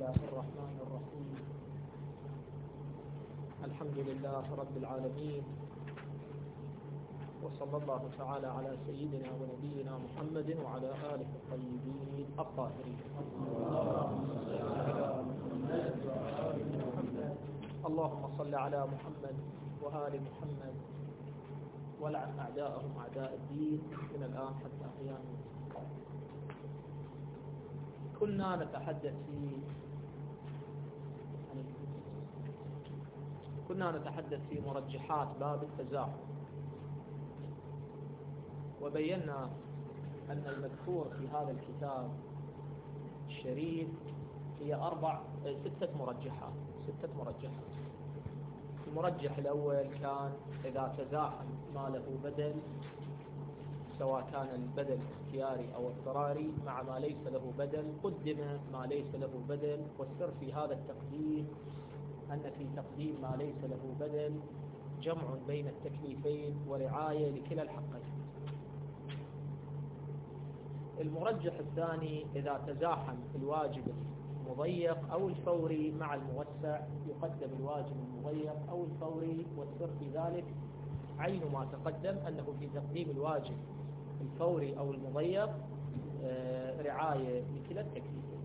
الله الرحمن الرحيم. الحمد لله رب العالمين، وصلى الله تعالى على سيدنا ونبينا محمد وعلى آله الطيبين الطاهرين. اللهم صل على محمد وآل محمد ولعن أعداءهم أعداء الدين من الآن حتى قيام الساعة. كنا نتحدث في مرجحات باب التزاحم، وبينا أن المذكور في هذا الكتاب الشريف هي ستة مرجحات. المرجح الأول كان إذا تزاحم ما له بدل، سواء كان البدل اختياري أو اضطراري، مع ما ليس له بدل قدم ما ليس له بدل. والسر في هذا التقديم أن في تقديم ما ليس له بدل جمع بين التكليفين ورعاية لكلا الحقين. المرجح الثاني إذا تزاحم الواجب المضيق أو الفوري مع الموسع، يقدم الواجب المضيق أو الفوري. والسر في ذلك عين ما تقدم، أنه في تقديم الواجب الفوري أو المضيق رعاية لكلا التكليفين.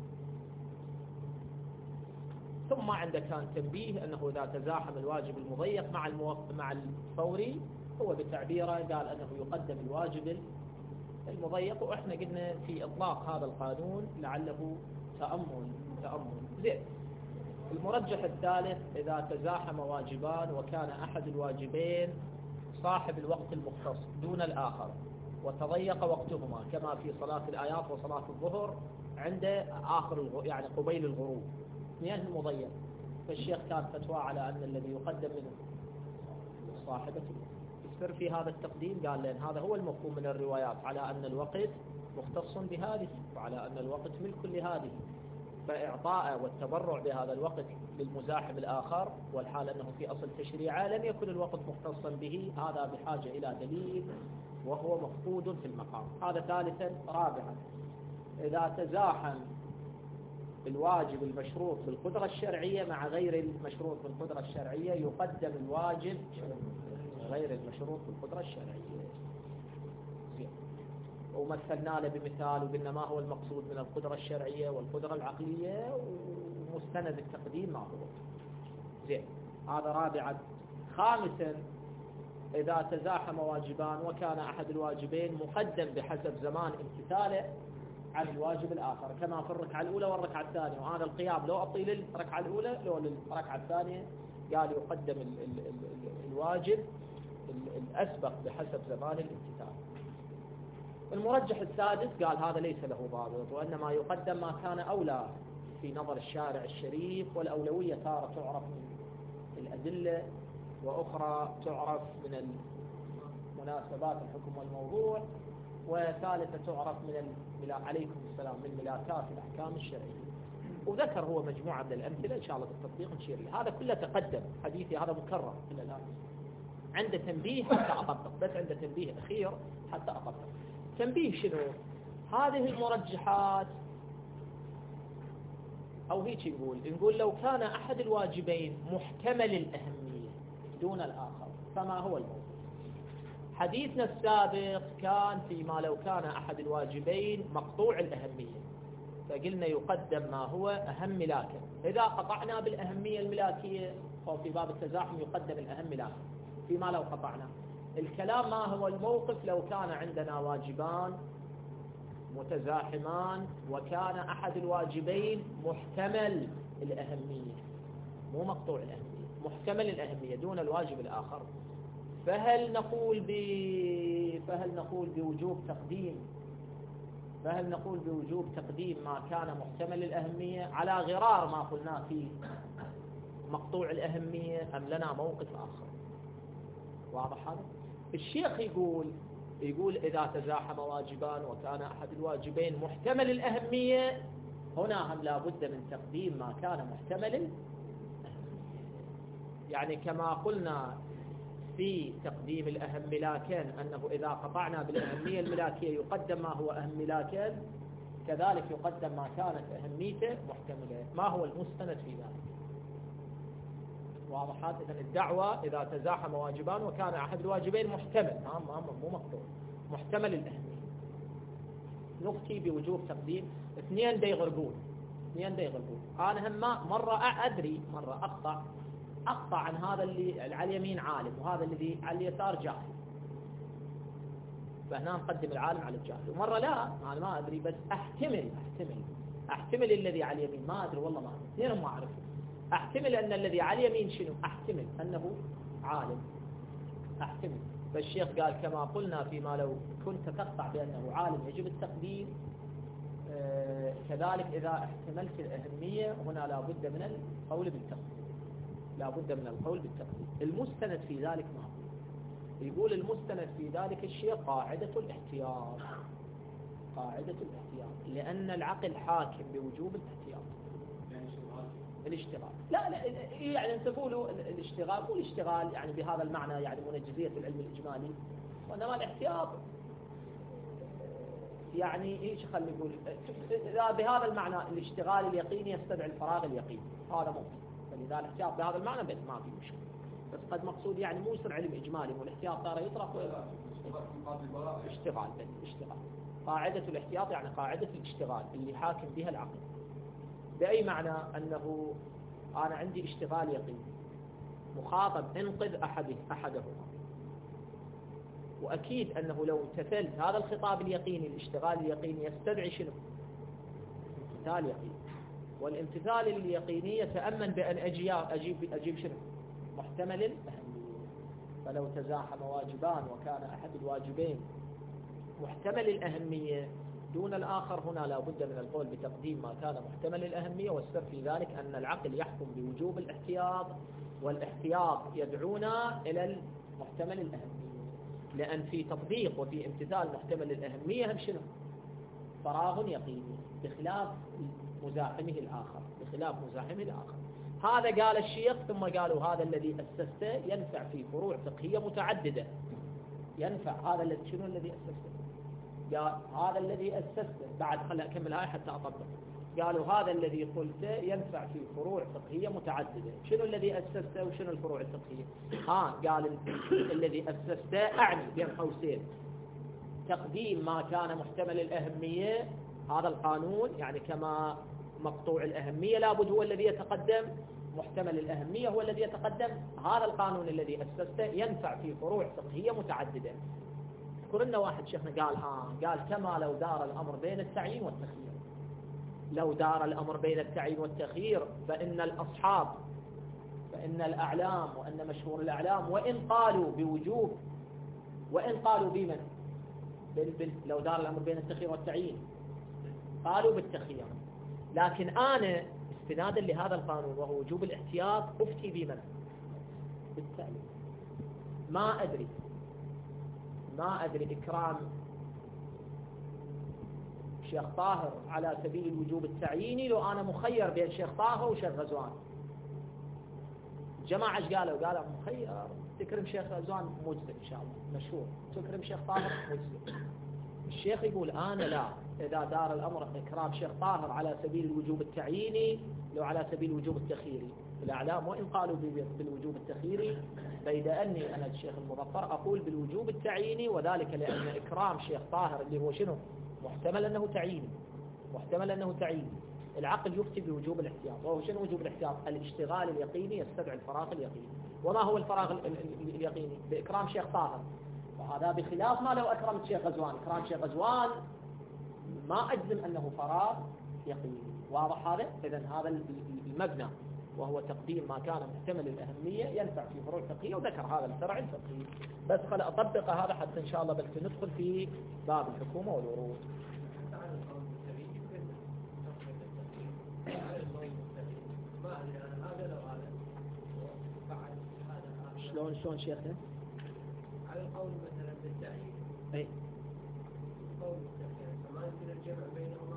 ثم عندك كان تنبيه أنه إذا تزاحم الواجب المضيق مع الفوري، هو بتعبيره قال أنه يقدم الواجب المضيق. وإحنا قلنا في إطلاق هذا القانون لعله تأمل زين. المرجح الثالث إذا تزاحم واجبان وكان أحد الواجبين صاحب الوقت المختص دون الآخر وتضيق وقتهما، كما في صلاة الآيات وصلاة الظهر عند يعني قبيل الغروب، اثنين المضيق. فالشيخ كان فتوى على أن الذي يقدم منه صاحبة السر في هذا التقديم، قال لأن هذا هو المفهوم من الروايات على أن الوقت مختص بهذه، وعلى أن الوقت ملك لهذه، فإعطاء والتبرع بهذا الوقت للمزاحم الآخر، والحال أنه في أصل تشريعه لم يكن الوقت مختصا به، هذا بحاجة إلى دليل وهو مفقود في المقام. هذا ثالثا. رابعا إذا تزاحم الواجب المشروط بالقدرة الشرعية مع غير المشروط بالقدرة الشرعية، يقدم الواجب غير المشروط بالقدرة الشرعية. ومثلنا له بمثال وقلنا ما هو المقصود من القدرة الشرعية والقدرة العقلية، ومستند التقديم ما هو. زين، هذا رابعا. خامسا إذا تزاحم واجبان وكان أحد الواجبين مقدم بحسب زمان امتثاله عن الواجب الآخر، كما في الركعة الأولى والركعة الثانية. وهذا القيام لو أطيل الركعة الأولى لو للركعة الثانية، قال يقدم الواجب الأسبق بحسب زمان الامتثال. المرجح السادس قال هذا ليس له ضابط، وإنما يقدم ما كان أولى في نظر الشارع الشريف. والأولوية تارة تعرف من الأدلة، وأخرى تعرف من مناسبات الحكم والموضوع، وثالثة تعرف عليكم السلام من ملاكات الأحكام الشرعية. وذكر هو مجموعة من الأمثلة إن شاء الله بالتطبيق نشير له. هذا كله تقدم حديثي، هذا مكرر إلى الآن. عنده تنبيه حتى أطبق، بس عنده تنبيه أخير حتى أطبق. تنبيه شنو؟ هذه المرجحات، أو هيك نقول لو كان أحد الواجبين محتمل الأهمية دون الآخر فما هو الموضوع؟ حديثنا السابق كان فيما لو كان أحد الواجبين مقطوع الأهمية، فقلنا يقدم ما هو أهم ملاكا. إذا قطعنا بالأهمية الملاكية أو في باب التزاحم يقدم الأهم ملاكا. فيما لو قطعنا الكلام ما هو الموقف لو كان عندنا واجبان متزاحمان وكان أحد الواجبين محتمل الأهمية، مو مقطوع الأهمية، محتمل الأهمية دون الواجب الآخر. فهل نقول بوجوب تقديم ما كان محتمل الأهمية على غرار ما قلنا فيه مقطوع الأهمية، أم لنا موقف آخر؟ واضح هذا؟ الشيخ يقول إذا تزاحم واجبان وكان أحد الواجبين محتمل الأهمية، هنا هم لا بد من تقديم ما كان محتمل الأهمية. يعني كما قلنا في تقديم الأهم ملاكين أنه إذا قطعنا بالأهمية الملاكية يقدم ما هو أهم ملاكين، كذلك يقدم ما كانت أهميته محتملة. ما هو المستند في ذلك؟ واضحات. إذن الدعوة إذا تزاحم واجبان وكان أحد الواجبين محتمل، مو مقطوع، محتمل الأهمية، نفتي بوجوب تقديم. اثنين دا يغربون. أنا هم مرة أدري، مرة أقطع عن هذا اللي على اليمين عالم وهذا الذي على اليسار جاهل، فهنا نقدم العالم على الجاهل. ومرة لا، أنا ما أدري بس أحتمل الذي على اليمين، ما أدري والله، ما أدري، اثنين ما أعرفه. أحتمل أن الذي على اليمين شنو؟ أحتمل أنه عالم، أحتمل. فالشيخ قال كما قلنا فيما لو كنت تقطع بأنه عالم يجب التقديم، كذلك إذا احتملت الأهمية هنا لا بد من القول بالتقديم. المستند في ذلك ما هو؟ يقول المستند في ذلك الشيء قاعدة الاحتياط، لأن العقل حاكم بوجوب الاحتياط. الاشتغال لا يعني انت تقولوا الاشتغال، مو الاشتغال يعني بهذا المعنى يعني منجزية العلم الإجمالي، وإنما الاحتياط يعني ايش، خلي نقول بهذا المعنى الاشتغال اليقيني يستدعي الفراغ اليقيني، هذا ممكن. فلذا الاحتياط بهذا المعنى بس ما في مشكلة، بس قد مقصود يعني مو يصير علم إجمالي، والاحتياط ترى يطرق اشتغال. قاعدة الاحتياط يعني قاعدة الاشتغال اللي حاكم بها العقل. بأي معنى؟ أنه أنا عندي اشتغال يقيني، مخاطب انقذ أحدهما، وأكيد أنه لو امتثلت هذا الخطاب اليقيني، الاشتغال اليقيني يستدعي شنو؟ امتثال يقيني، والامتثال اليقيني يتأمن بأن أجيب شنو؟ محتمل الأهمية. فلو تزاحم واجبان وكان أحد الواجبين محتمل الأهمية دون الآخر، هنا لا بد من القول بتقديم ما كان محتمل الأهمية. والسر في ذلك أن العقل يحكم بوجوب الاحتياط، والاحتياط يدعونا إلى المحتمل الأهمية، لأن في تطبيق وفي امتثال محتمل الأهمية هم شنو؟ فراغ يقيني، بخلاف مزاحمه الآخر. هذا قال الشيخ، ثم قالوا هذا الذي أسسته ينفع في فروع فقهية متعددة. ينفع هذا الذي شنو الذي أسسته؟ قال هذا الذي أسسته، بعد خلي أكمل هاي حتى أطبق. قالوا هذا الذي قلته ينفع في فروع فقهية متعددة. شنو الذي أسسته وشنو الفروع الفقهية؟ قال الذي أسسته أعني بين قوسين تقديم ما كان محتمل الأهمية، هذا القانون يعني كما مقطوع الأهمية لابد هو الذي يتقدم، محتمل الأهمية هو الذي يتقدم. هذا القانون الذي أسسته ينفع في فروع فقهية متعددة. اذكر لنا واحد شيخنا قال كما لو دار الأمر بين التعيين والتخيير. لو دار الأمر بين التعيين والتخيير فإن الأصحاب، فإن الأعلام، وأن مشهور الأعلام وإن قالوا بوجوب، وإن قالوا بمن لو دار الأمر بين التخيير والتعيين قالوا بالتخيير، لكن أنا استنادا لهذا القانون وهو وجوب الاحتياط أفتي بمن؟ بالتعيين. ما أدري إكرام شيخ طاهر على سبيل الوجوب التعييني لو أنا مخير بين شيخ طاهر وشيخ غزوان. جماعة ايش قالوا مخير، تكرم شيخ غزوان مجزئ إن شاء الله مشهور، تكرم شيخ طاهر مجزئ. الشيخ يقول أنا لا، إذا دار الأمر إكرام شيخ طاهر على سبيل الوجوب التعييني لو على سبيل الوجوب التخييري. الأعلام وإن قالوا بالوجوب التخييري، بيد أني أنا الشيخ المظفر أقول بالوجوب التعييني، وذلك لأن إكرام شيخ طاهر اللي هو شنو؟ محتمل أنه تعييني. العقل يفتي بوجوب الاحتياط، وهو شنو وجوب الاحتياط؟ الاشتغال اليقيني يستدعي الفراغ اليقيني. وما هو الفراغ اليقيني؟ بإكرام شيخ طاهر، وهذا بخلاف ما لو أكرمت شيخ غزوان. إكرام شيخ غزوان ما أجزم أنه فراغ يقيني. واضح هذا؟ إذن هذا المبنى، وهو تقديم ما كان محتمل الأهمية ينفع في فروع فقهية، وذكر هذا الفرع الفقهي. بس خل أطبق هذا حتى إن شاء الله بل ندخل في باب الحكومة والورود. شلون شيخنا؟ على القول مثلا بالتعيين. أي. قول بالتعيين، فما يمكن الجمع بينهما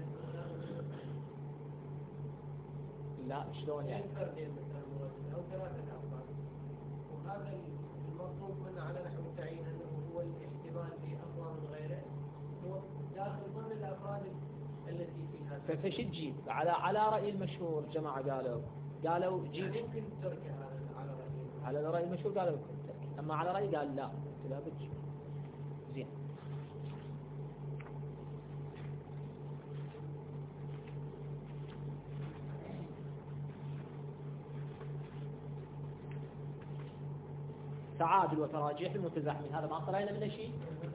لا شلون يعني؟ فردين مثلا مرتب أو ثلاثة أفراد، وهذا المطلوب منه على نحو التعيين أنه هو الاحتمال في أفراد من غيره، هو داخل ضمن الأفراد فش تجيب على رأي المشهور جماعة قالوا جيب يمكن تركه على رأيي. على الرأي المشهور قالوا يمكن تركه، أما على رأي قال لا، قلت لا بتجيب. زين. تعادل وتراجيح المتزاحمين، هذا ما طلعنا منه شيء.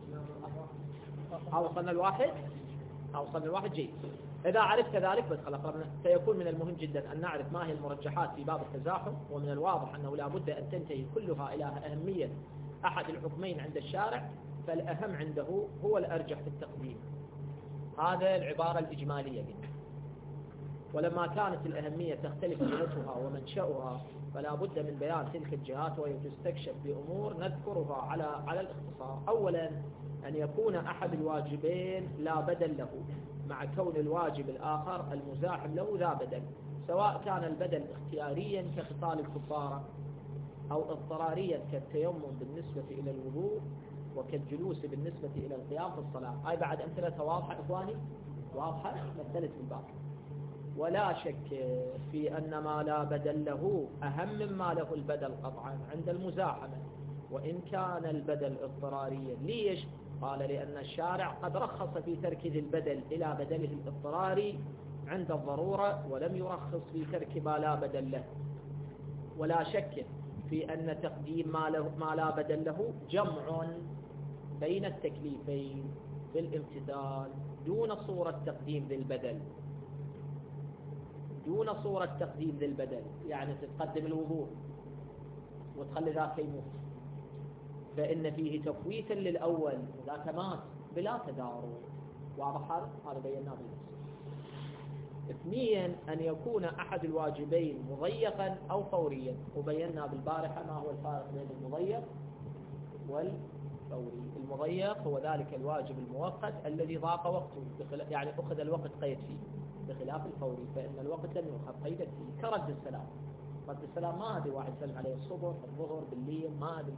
وصلنا الواحد جيد. إذا عرفت ذلك بس خلاص سيكون من المهم جدا أن نعرف ما هي المرجحات في باب التزاحم، ومن الواضح أنه لا بد أن تنتهي كلها إلى أهمية أحد الحكمين عند الشارع، فالأهم عنده هو الأرجح في التقديم. هذا العبارة الإجمالية جدا. ولما كانت الأهمية تختلف جهتها ومنشأها فلا بد من بيان تلك الجهات، وهي تستكشف بأمور نذكرها على الاختصار. أولا أن يكون أحد الواجبين لا بدل له، مع كون الواجب الآخر المزاحم له ذا بدل، سواء كان البدل اختياريا كخصال الكفارة، أو اضطراريا كالتيمم بالنسبة إلى الوضوء، وكالجلوس بالنسبة إلى القيام في الصلاة. هاي بعد أمثلة واضحة إخواني، واضحة مثلت في الباب. ولا شك في أن ما لا بدل له أهم مما له البدل قطعا عند المزاحمة، وإن كان البدل اضطراريا. ليش؟ قال لأن الشارع قد رخص في ترك ذي البدل إلى بدله الاضطراري عند الضرورة، ولم يرخص في ترك ما لا بدل له. ولا شك في أن تقديم ما لا بدل له جمع بين التكليفين بالامتثال دون صورة تقديم ذي البدل، دون صورة تقديم ذي البدل. يعني تقدم الوضوء وتخلي ذاك يموت، فإن فيه تفويتا للأول وذاك مات بلا تدارك. واضح هذا بيناه بالنص. اثنيا أن يكون أحد الواجبين مضيقا أو فوريا، وبينا بالبارحة ما هو الفارق بين المضيق والفوري. المضيق هو ذلك الواجب المؤقت الذي ضاق وقته، يعني أخذ الوقت قيد فيه، بخلاف الفوري فإن الوقت لم يؤخذ قيد فيه. كرد السلام، رد السلام ما أدري واحد سلم عليه الصبح الظهر بالليل ما أدري.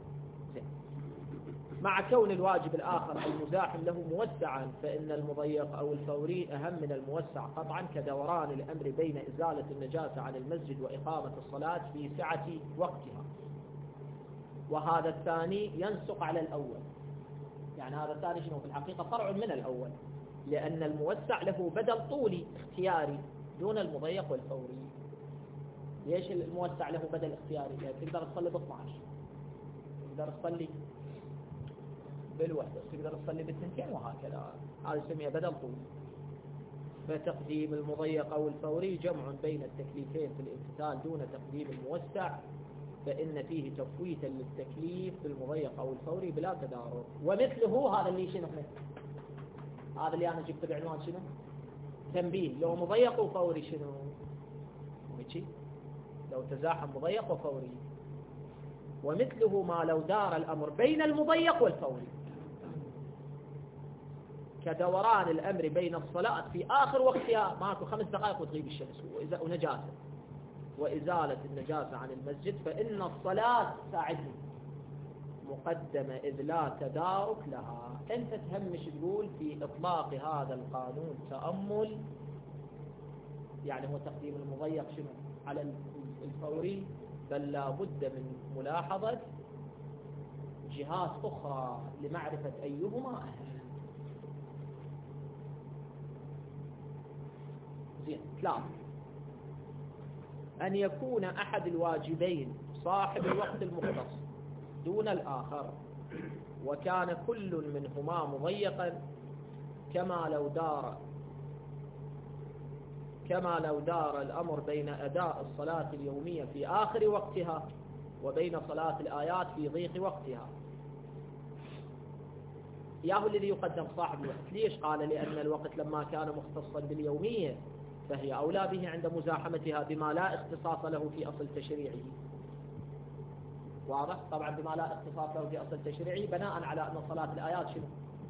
مع كون الواجب الآخر المزاحم له موسعا، فإن المضيق أو الفوري أهم من الموسع قطعا، كدوران الأمر بين إزالة النجاسة عن المسجد وإقامة الصلاة في سعة وقتها. وهذا الثاني ينسق على الأول، يعني هذا الثاني شنو في الحقيقة فرع من الأول، لأن الموسع له بدل طولي اختياري دون المضيق والفوري. ليش الموسع له بدل اختياري؟ يعني تقدر تصلي ب 12، تقدر تصلي بالوحدة، تقدر تصلي بالثنتين، وهكذا. هذا يسميه بدل طولي. فتقديم المضيق أو الفوري جمع بين التكليفين في الامتثال دون تقديم الموسع، فإن فيه تفويتا للتكليف بالمضيق أو الفوري بلا تدارك. ومثله هذا اللي شنو هذا اللي أنا جبت بعنوان شنو تنبيه، لو مضيق وفوري شنو مشي، لو تزاحم مضيق وفوري. ومثله ما لو دار الأمر بين المضيق والفوري، كدوران الأمر بين الصلاة في آخر وقتها، ماكو 5 دقائق وتغيب الشمس ونجاسة، وإزالة النجاسة عن المسجد، فإن الصلاة ساعدني مقدمة إذ لا تدارك لها. أنت تهمش تقول في إطلاق هذا القانون تأمل، يعني هو تقديم المضيق شنو على الفوري، بل لا بد من ملاحظة جهات أخرى لمعرفة أيهما أهم. زين. 3 أن يكون أحد الواجبين صاحب الوقت المختص دون الآخر، وكان كل منهما مضيقا، كما لو دار الأمر بين أداء الصلاة اليومية في آخر وقتها وبين صلاة الآيات في ضيق وقتها. ياهو الذي يقدم صاحب الوقت. ليش؟ قال لأن الوقت لما كان مختصا باليومية فهي أولى به عند مزاحمتها بما لا اختصاص له في أصل تشريعه. واضح؟ طبعا بما لا اختصاص له في أصل تشريعه بناء على أن صلاة الآيات شنو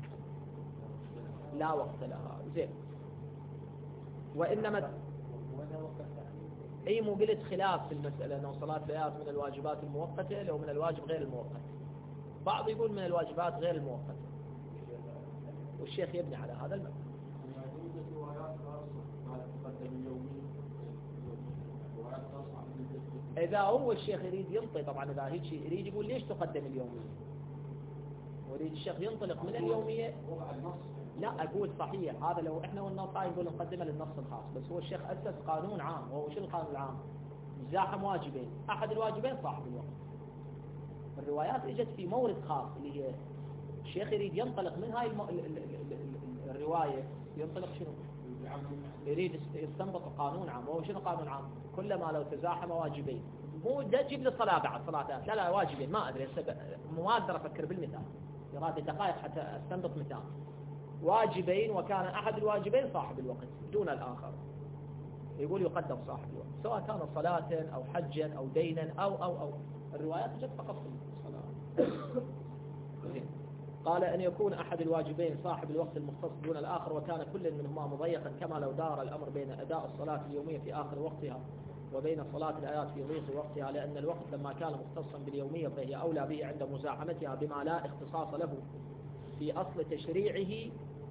لا وقت لها. زين. وإنما أي مو قلت خلاف في المسألة أنه صلاة الآيات من الواجبات المؤقتة لو من الواجب غير المؤقت. بعض يقول من الواجبات غير المؤقتة، والشيخ يبني على هذا المبنى. إذا هو الشيخ يريد ينطي، طبعا إذا هيك يريد يقول ليش تقدم اليومية، ويريد الشيخ ينطلق من اليومية. لا أقول صحيح، هذا لو إحنا والنص يقول نقدمه للنص الخاص، بس هو الشيخ أسس قانون عام، وهو شو القانون العام؟ مزاحم واجبين، أحد الواجبين صاحب الوقت. الروايات اجت في مورد خاص اللي هي الشيخ يريد ينطلق من هاي الرواية، ينطلق شنو؟ يريد يستنبط قانون عام. وهو شنو قانون عام؟ كلما لو تزاحم واجبين، مو تجيب لي الصلاة بعد صلاتات، لا واجبين، ما أدري ما أقدر أفكر بالمثال، يراد دقائق حتى أستنبط مثال. واجبين وكان أحد الواجبين صاحب الوقت دون الآخر، يقول يقدم صاحب الوقت، سواء كان صلاة أو حجا أو دينا أو الروايات جت فقط في الصلاة. قال أن يكون أحد الواجبين صاحب الوقت المختص دون الآخر، وكان كل منهما مضيقا، كما لو دار الأمر بين أداء الصلاة اليومية في آخر وقتها وبين صلاة الآيات في ضيق وقتها، لأن الوقت لما كان مختصا باليومية فهي أولى به عند مزاحمتها بما لا اختصاص له في أصل تشريعه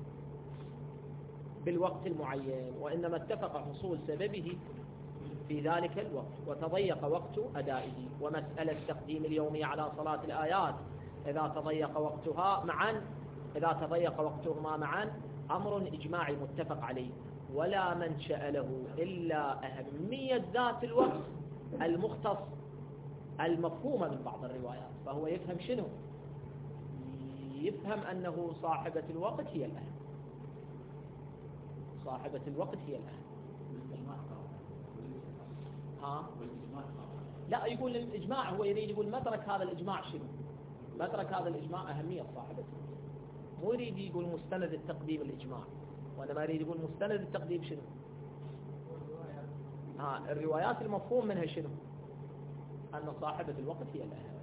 بالوقت المعين، وإنما اتفق حصول سببه في ذلك الوقت وتضيق وقت أدائه. ومسألة تقديم اليومية على صلاة الآيات إذا تضيق وقتهما معا أمر إجماعي متفق عليه، ولا منشأ له إلا أهمية ذات الوقت المختص المفهومة من بعض الروايات. فهو يفهم شنو؟ يفهم أنه صاحبة الوقت هي الأهم، صاحبة الوقت هي الأهم. لا يقول الإجماع، هو يريد يقول مدرك هذا الإجماع شنو؟ مدرك هذا الإجماع أهمية صاحبة، مو يريد يقول مستند التقديم الإجماع، وإنما يريد يقول مستند التقديم شنو؟ الروايات المفهوم منها شنو؟ أن صاحبة الوقت هي الأهم.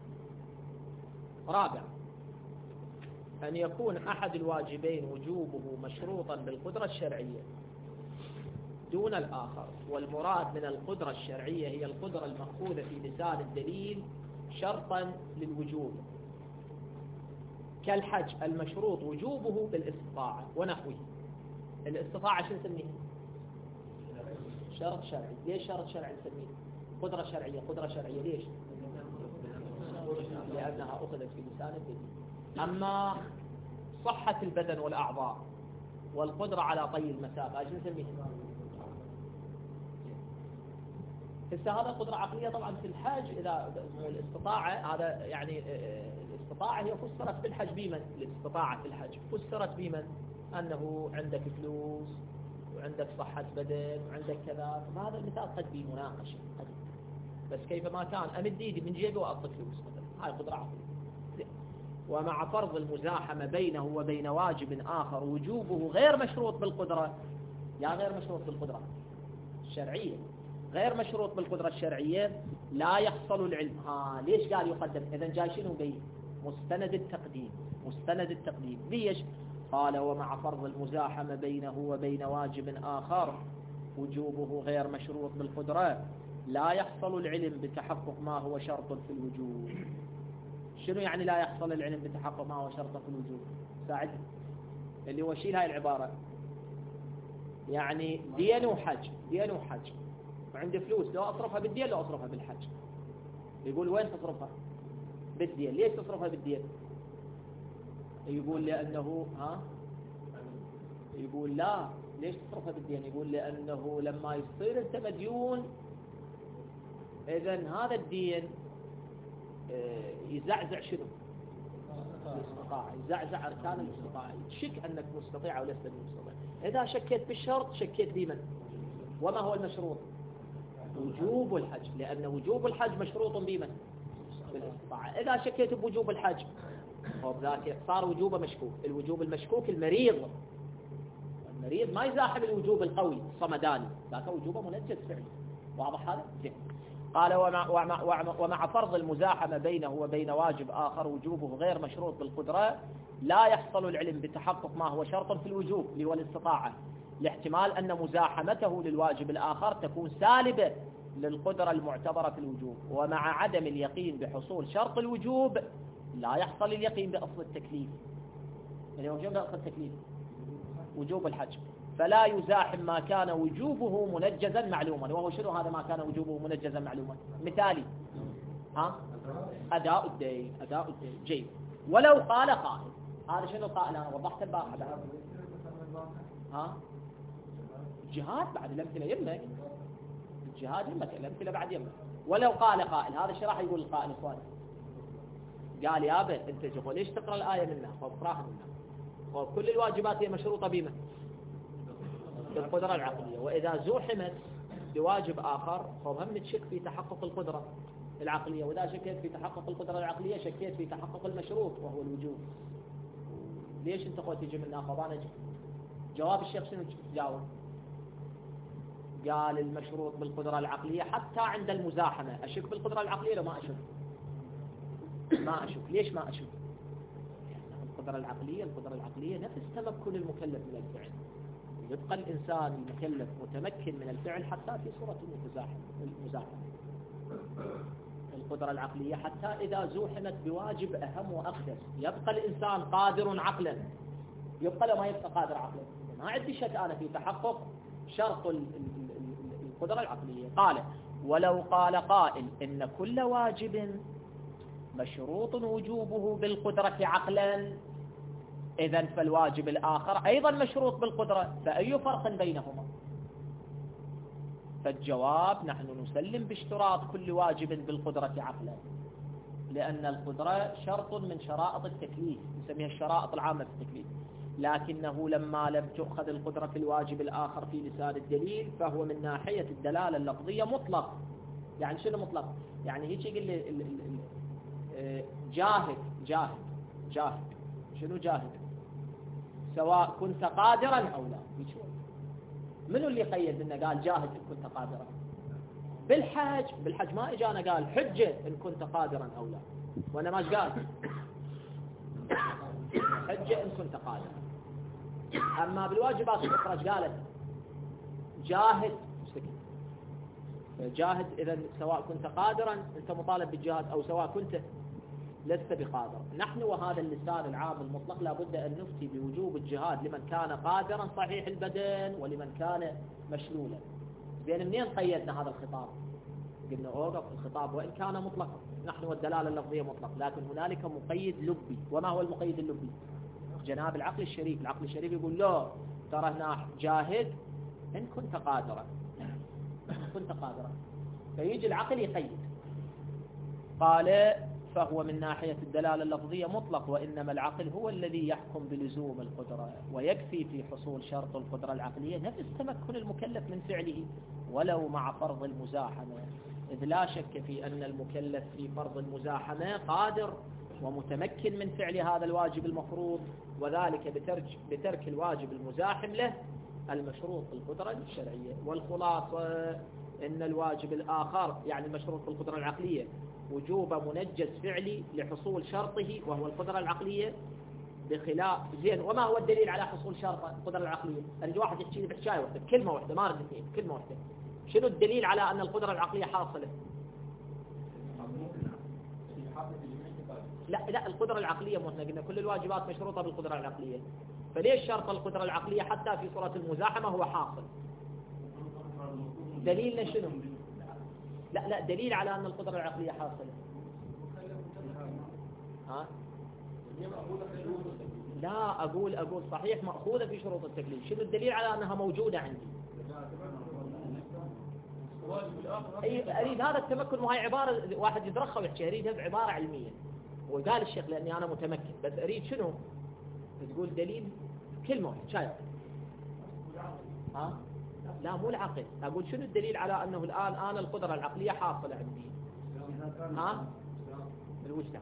رابع، أن يكون أحد الواجبين وجوبه مشروطا بالقدرة الشرعية دون الآخر، والمراد من القدرة الشرعية هي القدرة المأخوذة في لسان الدليل شرطا للوجوب، كالحج المشروط وجوبه بالاستطاعة ونحوه. الاستطاعة شو نسميه؟ شرط شرعي. ليش شرط شرعي نسميه؟ قدرة شرعية. قدرة شرعية ليش؟ لأنها أخذت في لسان الدليل. أما صحة البدن والأعضاء والقدرة على طي المسافة ايش نسميه؟ هسه هذا قدرة عقلية طبعا في الحج. إذا الاستطاعة هذا يعني الاستطاعة هي فسرت في الحج بمن؟ الاستطاعة في الحج فسرت بمن؟ أنه عندك فلوس وعندك صحة بدن وعندك كذا. فهذا المثال قد به مناقشة قد، بس كيفما كان أمد ايدي من جيبي وأعطي فلوس مثلا، هاي قدرة عقلية. ومع فرض المزاحمة بينه وبين واجب آخر وجوبه غير مشروط بالقدرة، يا غير مشروط بالقدرة الشرعية، غير مشروط بالقدرة الشرعية لا يحصل العلم. ليش قال يقدم؟ إذن جاي شنو بي؟ مستند التقديم. مستند التقديم ليش؟ قال ومع فرض المزاحمة بينه وبين واجب آخر وجوبه غير مشروط بالقدرة لا يحصل العلم بتحقق ما هو شرط في الوجوب. شنو يعني لا يحصل العلم بتحقق ما هو شرط في الوجوب؟ ساعدني اللي هو شيل هاي العبارة. يعني دين وحج، دين وحج، وعندي فلوس لو أصرفها بالدين لو أصرفها بالحج. يقول وين تصرفها؟ بالدين. ليش تصرفها بالدين؟ يقول لأنه يقول لا ليش تصرفها بالدين؟ يقول لأنه لما يصير أنت مديون إذن هذا الدين يزعزع شنو؟ الاستطاعة، يزعزع أركان الاستطاعة، تشك أنك مستطيع أو لست مستطيع. إذا شكيت بالشرط شكيت بمن؟ وما هو المشروط؟ وجوب الحج، لأن وجوب الحج مشروط بمن؟ بالاستطاعة. إذا شكيت بوجوب الحج ذاك صار وجوبه مشكوك. الوجوب المشكوك المريض ما يزاحم الوجوب القوي الصمداني، ذاك وجوبه منجز فعلي. واضح هذا؟ زين. قال ومع فرض المزاحمة بينه وبين واجب آخر وجوبه غير مشروط بالقدرة لا يحصل العلم بتحقق ما هو شرط في الوجوب اللي هو الاستطاعة، لاحتمال أن مزاحمته للواجب الآخر تكون سالبة للقدرة المعتبرة في الوجوب. ومع عدم اليقين بحصول شرط الوجوب لا يحصل اليقين بأصل التكليف. يعني وجوب أصل التكليف وجوب الحج. فلا يزاحم ما كان وجوبه منجزا معلوما. وهو شنو هذا ما كان وجوبه منجزا معلوما؟ مثالي أداء الدين. جيد. ولو قال قائل، هذا شنو قائل؟ أنا وضحت البارحة الجهاد بعد الأمثلة يمك، الجهاد يمك، الأمثلة بعد يمك. ولو قال قائل، هذا ايش راح يقول القائل إخواني؟ قال يابا أنت تقول ليش تقرأ الآية منها؟ اقراها منها. كل الواجبات هي مشروطة بما بالقدرة العقلية، وإذا زوحمت بواجب آخر فهم تشك في تحقق القدرة العقلية، وإذا شكيت في تحقق القدرة العقلية شكيت في تحقق المشروط وهو الوجوب. ليش أنت قلت تجي من ناقضان؟ جواب الشيخ شنو تجاوب؟ قال المشروط بالقدرة العقلية حتى عند المزاحمة. أشك بالقدرة العقلية لو ما أشك؟ ما أشك. ليش ما أشك؟ القدرة العقلية نفس تمكن المكلف من الفعل. يبقى الإنسان المكلف متمكن من الفعل حتى في صورة المزاحمة. القدرة العقلية حتى إذا زوحمت بواجب أهم وأقدس يبقى الإنسان قادر عقلا. يبقى لو ما يبقى قادر عقلا ما عندي شك أنا في تحقق شرط القدرة العقلية. قال ولو قال قائل إن كل واجب مشروط وجوبه بالقدرة عقلا، إذن فالواجب الآخر أيضا مشروط بالقدرة، فأي فرق بينهما؟ فالجواب نحن نسلم باشتراط كل واجب بالقدرة عقلا، لأن القدرة شرط من شرائط التكليف، نسميها الشرائط العامة في التكليف، لكنه لما لم تؤخذ القدرة في الواجب الآخر في لسان الدليل فهو من ناحية الدلالة اللفظية مطلق. يعني شنو مطلق؟ يعني هيك يقول لي جاهد. شنو جاهد؟ سواء كنت قادرا أو لا. منو اللي قيد إنه قال جاهد إن كنت قادرا؟ بالحج ما إجانا قال حجة إن كنت قادرا أو لا، وأنا ما قال حجة إن كنت قادرا. أما بالواجبات الأخرى قالت جاهد إذا سواء كنت قادرا أنت مطالب بالجهاد، أو سواء كنت لست بقادر. نحن وهذا اللسان العام المطلق لابد أن نفتي بوجوب الجهاد لمن كان قادرا صحيح البدن ولمن كان مشلولا. زين منين قيدنا هذا الخطاب؟ قلنا أوقف الخطاب وإن كان مطلقا، نحن والدلالة اللفظية مطلق، لكن هنالك مقيد لبي. وما هو المقيد اللبي؟ جناب العقل الشريف. العقل الشريف يقول لا ترى هنا جاهد إن كنت قادرا، فيجي العقل يقيد. قال فهو من ناحية الدلالة اللفظية مطلق، وإنما العقل هو الذي يحكم بلزوم القدرة، ويكفي في حصول شرط القدرة العقلية نفس تمكن المكلف من فعله ولو مع فرض المزاحمة، إذ لا شك في أن المكلف في فرض المزاحمة قادر ومتمكن من فعل هذا الواجب المفروض، وذلك بترك الواجب المزاحم له المشروط بالقدرة الشرعية. والخلاصة أن الواجب الآخر يعني المشروط بالقدرة العقلية وجوب منجز فعلي لحصول شرطه وهو القدرة العقلية، بخلاف زين. وما هو الدليل على حصول شرط القدرة العقلية؟ أريد واحد يحكي لي بحكاية واحدة بكلمة واحدة، ما أريد اثنين، كلمة واحدة. شنو الدليل على أن القدرة العقلية حاصلة؟ لا القدرة العقلية مو احنا قلنا كل الواجبات مشروطة بالقدرة العقلية، فليش شرط القدرة العقلية حتى في صورة المزاحمة هو حاصل؟ دليلنا شنو؟ لا دليل على أن القدرة العقلية حاصلة. لا أقول صحيح مأخوذة في شروط التكليف. شنو الدليل على أنها موجودة عندي؟ أريد هذا التمكن، وهي عبارة واحد يترخى ويحكي، أريدها بعبارة علمية. وقال الشيخ لأني أنا متمكن، بس أريد شنو؟ تقول دليل كلمة واحدة شايف؟ لا مو العقل. أقول شنو الدليل على أنه الآن أنا القدرة العقلية حاصلة عندي؟ الوجدان.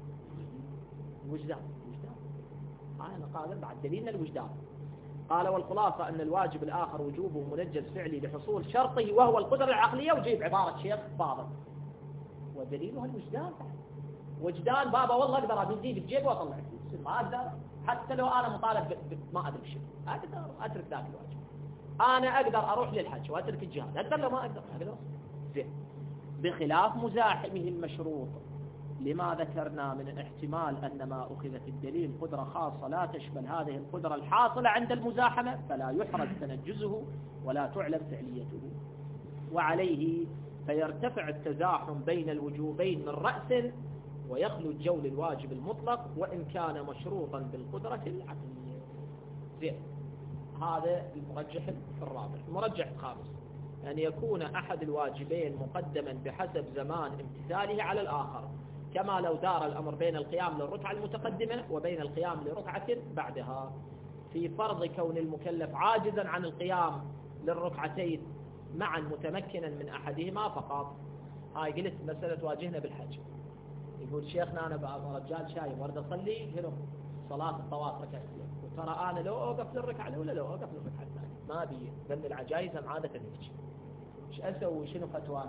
أنا قادر بعد دليلنا الوجدان. قال والخلاصة أن الواجب الآخر وجوبه منجز فعلي لحصول شرطه وهو القدرة العقلية، وجيب عبارة شيخ فاضل ودليلها الوجدان. وجدان بابا والله أقدر أبدي بجيب وأطلع فلوس، ما أقدر حتى لو أنا مطالب ما أدري شيء، أقدر أترك ذاك الواجب. أنا أقدر أروح للحج وأترك الجهاد، أقدر لو ما أقدر زين. بخلاف مزاحمه المشروط لما ذكرنا من احتمال أن ما أخذ في الدليل قدرة خاصة لا تشمل هذه القدرة الحاصلة عند المزاحمة فلا يحرز تنجزه ولا تعلم فعليته. وعليه فيرتفع التزاحم بين الوجوبين من رأس ويخلو الجول الواجب المطلق وإن كان مشروطا بالقدرة العقلية. زين، هذا المرجح الرابع. المرجح الخامس أن يكون أحد الواجبين مقدما بحسب زمان امتثاله على الآخر، كما لو دار الأمر بين القيام للركعة المتقدمة وبين القيام لركعة بعدها، في فرض كون المكلف عاجزا عن القيام للركعتين معا متمكنا من أحدهما فقط. هاي قلت مسألة تواجهنا بالحج. يقول شيخنا أنا بقى رجال شايب ورد أصلي هنا صلاة الطواف ركعتين، وترى أنا لو أوقف للركعة الأولى لو أوقف للركعة الثانية ما بي لأن العجائز عادة هيك. ايش أسوي؟ شنو فتوانا؟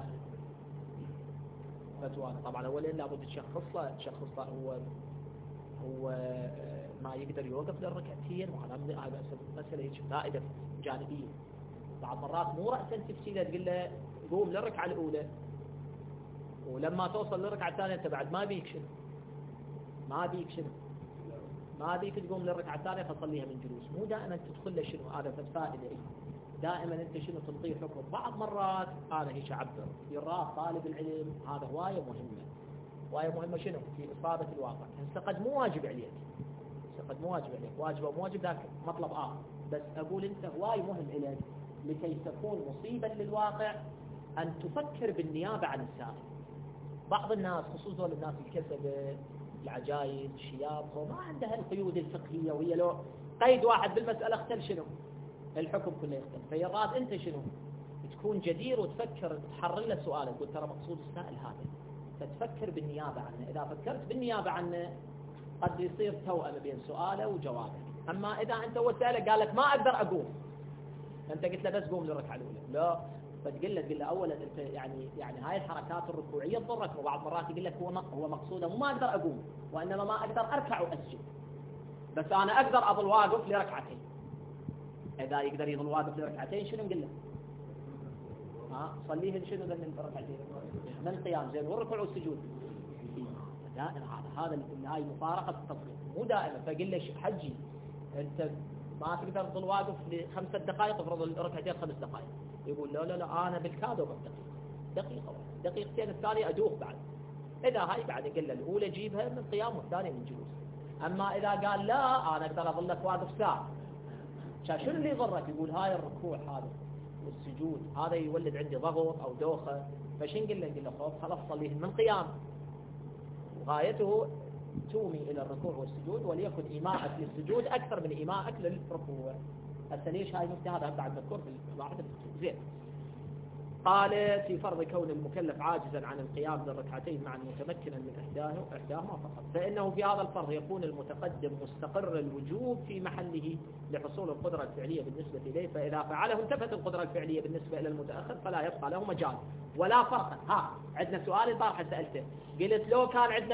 طبعا أولا لابد تشخص هو ما يقدر يوقف للركعتين، وهذا هذا مسألة هيك فائدة جانبية. بعض مرات مو رأسا تفسيره تقول له قوم للركعة الأولى، ولما توصل للركعة الثانية أنت بعد ما بيك تقوم للركعة الثانية فصليها من جلوس. مو دائما تدخل له شنو هذا فائدة. دائما أنت شنو تنطيه حكم. بعض مرات أنا هيك أعبر يراه طالب العلم هذا هواية مهمة شنو في إصابة الواقع. هسه قد مو واجب عليك، واجب أو مو واجب ذاك مطلب آخر، بس أقول أنت هواية مهم إليك لكي تكون مصيبا للواقع أن تفكر بالنيابة عن السائل. بعض الناس خصوصا الناس الكسبة العجائز الشياب ما عندها القيود الفقهية، وهي لو قيد واحد بالمسألة اختل شنو الحكم كله يختل. فيراد أنت شنو تكون جدير وتفكر تحرر له سؤاله، تقول ترى مقصود السائل هذا، فتفكر بالنيابة عنه. إذا فكرت بالنيابة عنه قد يصير توأم بين سؤاله وجوابه. أما إذا أنت هو سأله قال لك ما أقدر أقوم، أنت قلت له بس قوم للركعة الأولى، لا فتقول له أولا أنت يعني هاي الحركات الركوعية تضرك. وبعض مرات يقول لك هو مقصوده مو ما أقدر أقوم، وإنما ما أقدر أركع وأسجد، بس أنا أقدر أظل واقف لركعتين. إذا يقدر يظل واقف لركعتين شنو نقول له؟ صليه شنو ذن الركعتين من قيام زين والركوع والسجود. دائما هذا هاي مفارقة التطبيق مو دائما. فقل له حجي أنت ما تقدر تظل واقف ل5 دقائق افرض الركعتين 5 دقائق. يقول لا أنا بالكاد أوقف دقيقتين الثانية أدوخ بعد. إذا هاي بعد نقول له الأولى جيبها من قيام والثانية من جلوس. أما إذا قال لا أنا أقدر أظل لك واقف ساعة، شنو اللي يضرك؟ يقول هاي الركوع هذا والسجود هذا يولد عندي ضغط أو دوخة، فشن نقول له خوف خلاص صليه من قيام. غايته تومي إلى الركوع والسجود، وليكن إيماءك للسجود أكثر من إيماءك للركوع. هسه ليش هاي نقطة هذا بعد مذكور في الواحد زين. قال في فرض كون المكلف عاجزا عن القيام للركعتين معا متمكنا من إحداهما فقط، فإنه في هذا الفرض يكون المتقدم مستقر الوجوب في محله لحصول القدرة الفعلية بالنسبة إليه، فإذا فعله انتفت القدرة الفعلية بالنسبة إلى المتأخر فلا يبقى له مجال ولا فرق. عندنا سؤال البارحة سألته قلت لو كان عندنا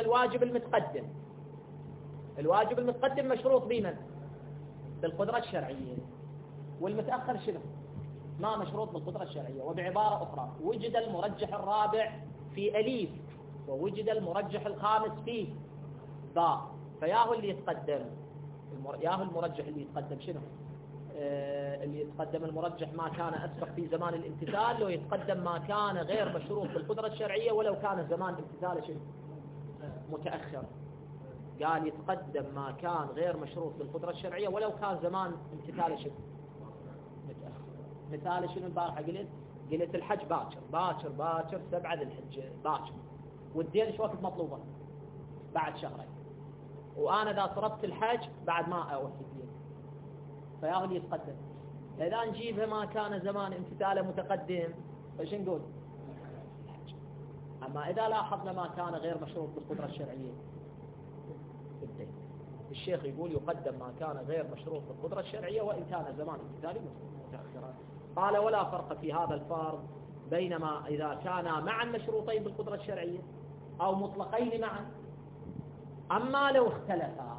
الواجب المتقدم مشروط بمن؟ بالقدرة الشرعية، والمتأخر شنو؟ ما مشروط بالقدرة الشرعية. وبعبارة أخرى وجد المرجح الرابع في أليف ووجد المرجح الخامس في ضاء، فياهو اللي يتقدم ياهو المرجح اللي يتقدم شنو؟ اللي يتقدم المرجح ما كان أسبق في زمان الامتثال، لو يتقدم ما كان غير مشروط بالقدرة الشرعية ولو كان زمان امتثاله شنو؟ متأخر. قال يتقدم ما كان غير مشروط بالقدرة الشرعية ولو كان زمان امتثاله شنو؟ متأخر. مثال شنو البارحة قلت الحج باكر 7 ذي الحجة باكر، والدين ايش وقت مطلوبة؟ بعد شهرين، وأنا إذا صرفت الحج بعد ما أوفي الدين، فياهو اللي يتقدم. إذا نجيبها ما كان زمان امتثاله متقدم فايش نقول؟ الحج. أما إذا لاحظنا ما كان غير مشروط بالقدرة الشرعية الدين. الشيخ يقول يقدم ما كان غير مشروط بالقدرة الشرعية وإن كان زمان امتثاله متأخرا. قال ولا فرق في هذا الفرض بينما إذا كانا معا مشروطين بالقدرة الشرعية أو مطلقين معا. أما لو اختلفا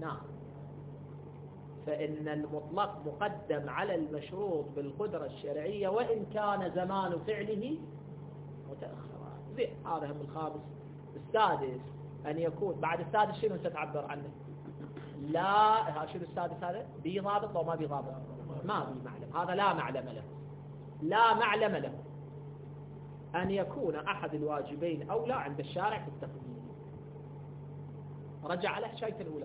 فإن المطلق مقدم على المشروط بالقدرة الشرعية وإن كان زمان فعله متأخرا. هذا هم الخامس. السادس أن يكون بعد السادس شنو ستعبر عنه؟ لا، شنو السادس هذا؟ بي ضابط أو ما بي ضابط؟ ما بي معلم، هذا لا معلم له. لا معلم له أن يكون أحد الواجبين أولى عند الشارع في التقديم. رجع على حكاية الأولى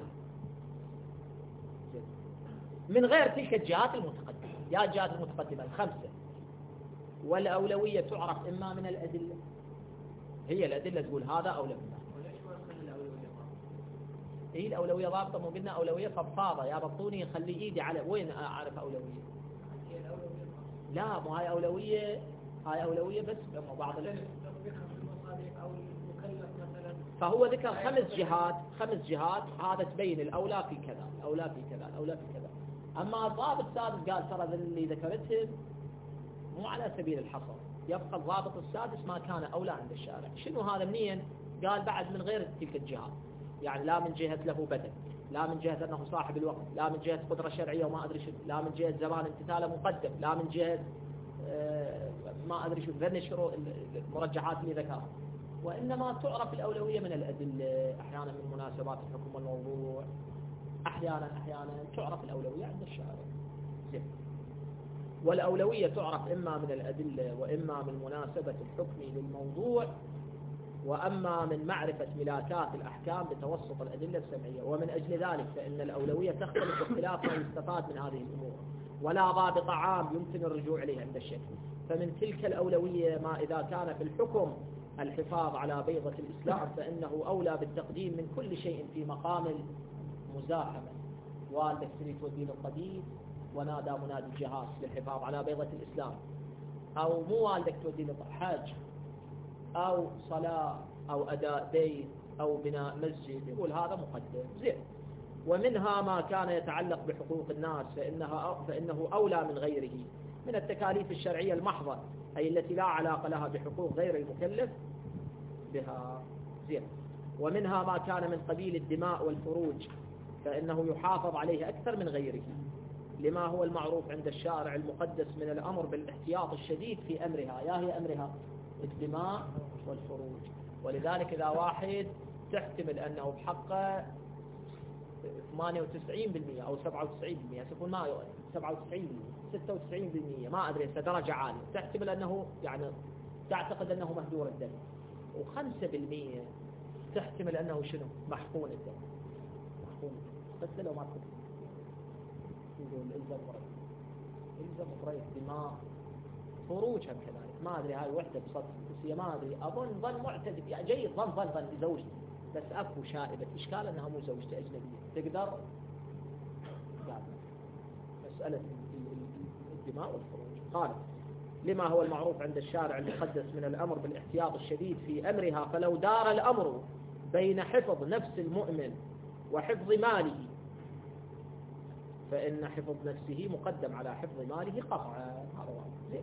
من غير تلك الجهات المتقدمة. يا الجهات المتقدمة الخمسة. والأولوية تعرف إما من الأدلة، هي الأدلة تقول هذا أولى من هذا. وليش ما نخلي الأولوية ضابطة؟ هي الأولوية ضابطة، مو قلنا أولوية فضفاضة يا بطوني، خلي إيدي على وين أعرف أولوية؟ هي الأولوية ضابطة. لا، مو هاي أولوية، هاي أولوية بس بعض تطبيقها في المصالح أو المكلف مثلا. فهو ذكر خمس جهات هذا تبين الأولى في كذا، الأولى في كذا، الأولى في كذا. أما الضابط السادس قال ترى اللي ذكرتهم مو على سبيل الحصر، يبقى الضابط السادس ما كان أولى عند الشارع. شنو هذا منين؟ قال بعد من غير تلك الجهات، يعني لا من جهة له بدل، لا من جهة أنه صاحب الوقت، لا من جهة قدرة شرعية وما أدري شو، لا من جهة زمان امتثاله مقدم، لا من جهة ما أدري شو، ذن الشروط المرجحات اللي ذكرها. وإنما تعرف الأولوية من الأدلة، أحيانا من مناسبات الحكم والموضوع، أحيانا تعرف الأولوية عند الشارع. والأولوية تعرف إما من الأدلة وإما من مناسبة الحكم للموضوع، وأما من معرفة ملاكات الأحكام بتوسط الأدلة السمعية. ومن أجل ذلك فإن الأولوية تختلف باختلاف ما يستفاد من هذه الأمور، ولا ضابط عام يمكن الرجوع إليه عند الشك. فمن تلك الأولوية ما إذا كان في الحكم الحفاظ على بيضة الإسلام فإنه أولى بالتقديم من كل شيء في مقام المزاحمة. والدك تريد تودين القديم ونادى منادي الجهاز للحفاظ على بيضة الإسلام، أو مو والدك تودين حج أو صلاة أو أداء دين أو بناء مسجد، يقول هذا مقدم زين. ومنها ما كان يتعلق بحقوق الناس فإنه أولى من غيره من التكاليف الشرعية المحضة، أي التي لا علاقة لها بحقوق غير المكلف بها زين. ومنها ما كان من قبيل الدماء والفروج فإنه يحافظ عليه أكثر من غيره، لما هو المعروف عند الشارع المقدس من الأمر بالاحتياط الشديد في أمرها. يا هي أمرها الدماء والفروج. ولذلك إذا واحد تحتمل أنه بحقه 98% أو 97%، سيكون ما 97% 96%، ما أدري درجة عالية، تحتمل أنه يعني تعتقد أنه مهدور الدم، و5% تحتمل أنه شنو محقون الدم، محقون بس لو ما كنت يقول إلزم قريب دماء فروج هم كذلك. ما أدري هاي وحدة بصدق بس هي ما أدري، ظن معتدل يعني جيد، ظن بزوجتي بس أكو شائبة إشكال أنها مو زوجتي أجنبية، تقدر يعني مسألة الدماء والفروج. قال لما هو المعروف عند الشارع المقدس من الأمر بالاحتياط الشديد في أمرها، فلو دار الأمر بين حفظ نفس المؤمن وحفظ ماله فإن حفظ نفسه مقدم على حفظ ماله قطعا. هذا واضح.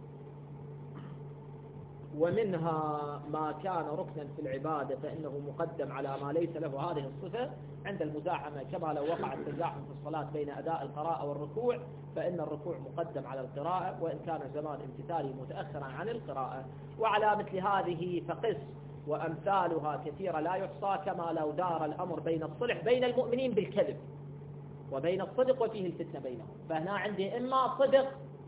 ومنها ما كان ركنا في العبادة فإنه مقدم على ما ليس له هذه الصفة عند المزاحمة، كما لو وقع التزاحم في الصلاة بين أداء القراءة والركوع فإن الركوع مقدم على القراءة وإن كان زمان امتثاله متأخرا عن القراءة. وعلى مثل هذه فقس وأمثالها كثيرة لا يحصى، كما لو دار الأمر بين الصلح بين المؤمنين بالكذب وبين الصدق وفيه الفتنة بينهم. فهنا عندي إما صدق